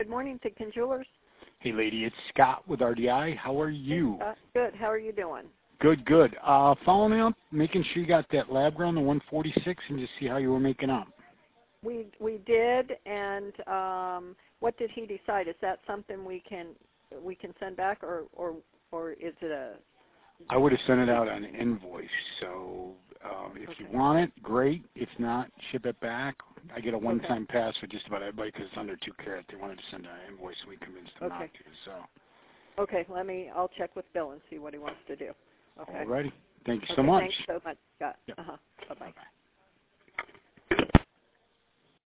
Good morning, Thigpen Jewelers. Hey, lady, it's Scott with RDI. How are you? Good. How are you doing? Good, good. Following up, making sure you got that lab ground, the 146, and just see how you were making up. We did, and what did he decide? Is that something we can send back, or is it a? I would have sent it out on an invoice. So if you want it, great. If not, ship it back. I get a one-time pass for just about everybody because it's under 2 carat. They wanted to send an invoice, and we convinced them not to. So. Okay, I'll check with Bill and see what he wants to do. Okay. All righty. Thank you so much. Thanks so much, Scott. Yep. Bye-bye.